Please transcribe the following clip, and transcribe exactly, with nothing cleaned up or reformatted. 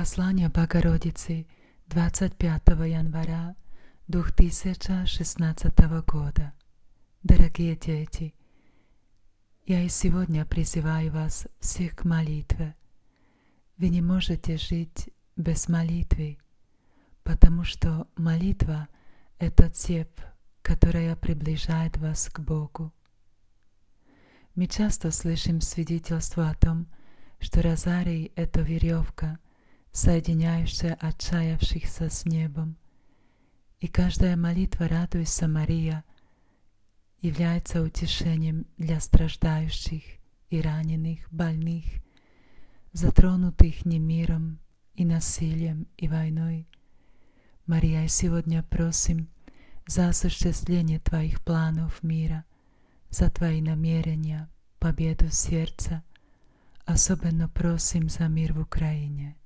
Послание Богородицы двадцать пятого января две тысячи шестнадцатого года. Дорогие дети, я и сегодня призываю вас всех к молитве. Вы не можете жить без молитвы, потому что молитва — это цепь, которая приближает вас к Богу. Мы часто слышим свидетельство о том, что розарий — это веревка, соединяющая отчаявшихся с небом, и каждая молитва «Радуйся, Мария» является утешением для страждающих и раненых, больных, затронутых немиром и насилием и войной. Мария, сегодня просим за осуществление Твоих планов мира, за Твои намерения, победу сердца. Особенно просим за мир в Украине.